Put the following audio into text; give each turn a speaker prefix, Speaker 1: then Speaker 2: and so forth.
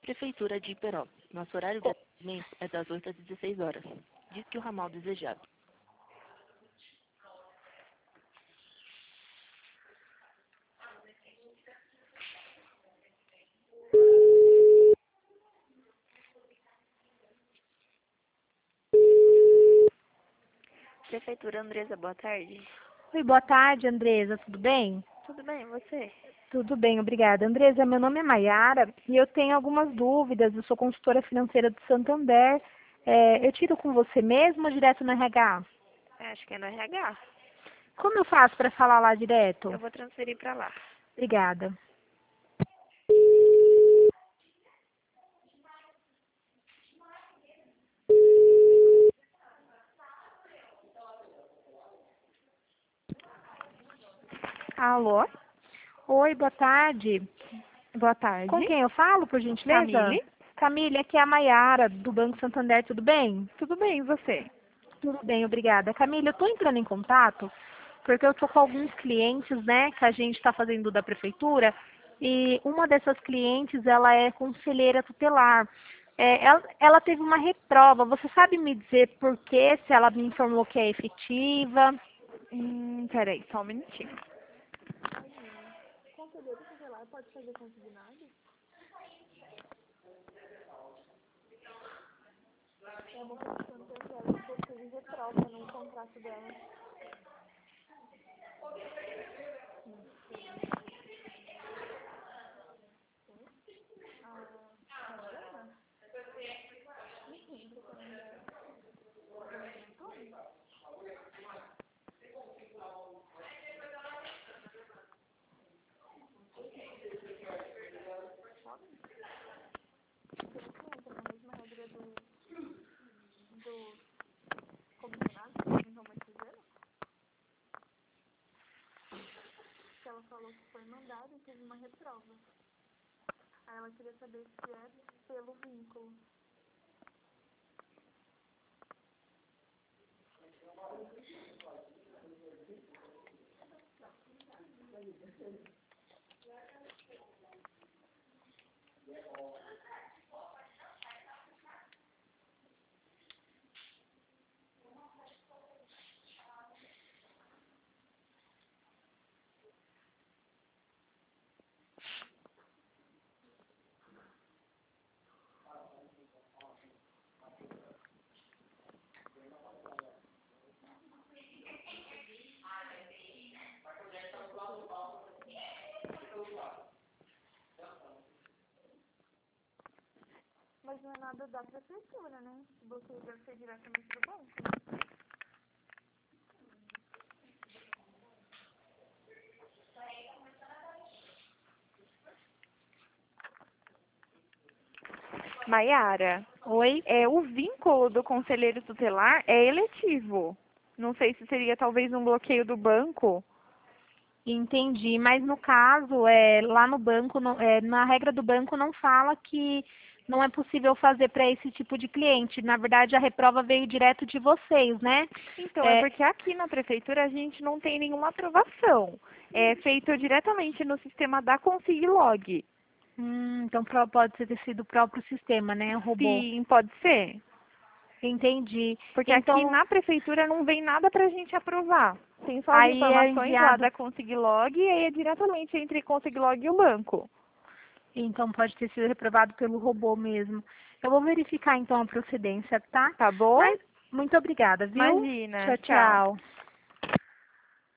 Speaker 1: Prefeitura de Iperó. Nosso horário de atendimento é das 8 às 16 horas. Diz que o ramal desejado.
Speaker 2: Prefeitura Andresa, boa tarde.
Speaker 3: Oi, boa tarde, Andresa. Tudo bem?
Speaker 2: Tudo bem, e você?
Speaker 3: Tudo bem, obrigada. Andresa, meu nome é Maiara e eu tenho algumas dúvidas. Eu sou consultora financeira do Santander. Eu tiro com você mesmo ou direto no RH?
Speaker 2: Acho que é no RH.
Speaker 3: Como eu faço para falar lá direto?
Speaker 2: Eu vou transferir para lá.
Speaker 3: Obrigada.
Speaker 2: Alô?
Speaker 3: Oi, boa tarde.
Speaker 2: Boa tarde.
Speaker 3: Com quem eu falo, por gentileza?
Speaker 2: Camille?
Speaker 3: Camille, aqui é a Maiara, do Banco Santander, tudo bem?
Speaker 2: Tudo bem, e você?
Speaker 3: Tudo bem, obrigada. Camille, eu estou entrando em contato porque eu estou com alguns clientes, né, que a gente está fazendo da prefeitura, e uma dessas clientes, ela é conselheira tutelar. Ela teve uma reprova. Você sabe me dizer por que, se ela me informou que é efetiva?
Speaker 2: Peraí, só um minutinho.
Speaker 3: Conselheiro tutelar pode fazer consignado? É uma questão que ela possui reprova no contrato dela. Ela falou que foi mandada e teve uma reprova. Aí ela queria saber se é pelo vínculo. Mas não é nada da prefeitura, né? Você deve ser diretamente do banco.
Speaker 2: Maiara,
Speaker 3: Oi?
Speaker 2: o vínculo do conselheiro tutelar é eletivo. Não sei se seria talvez um bloqueio do banco.
Speaker 3: Entendi, mas no caso, lá no banco, na regra do banco não fala que não é possível fazer para esse tipo de cliente. Na verdade, a reprova veio direto de vocês, né?
Speaker 2: Então, é porque aqui na prefeitura a gente não tem nenhuma aprovação. É feito diretamente no sistema da Consiglog.
Speaker 3: Então pode ter sido o próprio sistema, né? O robô.
Speaker 2: Sim, pode ser.
Speaker 3: Entendi.
Speaker 2: Porque aqui
Speaker 3: Então,
Speaker 2: na prefeitura não vem nada pra gente aprovar. Tem só as
Speaker 3: aí é
Speaker 2: informações lá
Speaker 3: enviado.
Speaker 2: da Consiglog e aí é diretamente entre Consiglog e o banco.
Speaker 3: Então pode ter sido reprovado pelo robô mesmo. Eu vou verificar então a procedência, tá?
Speaker 2: Tá bom?
Speaker 3: Mas muito obrigada, viu?
Speaker 2: Imagina.
Speaker 3: Tchau,
Speaker 2: Tchau.
Speaker 3: tchau.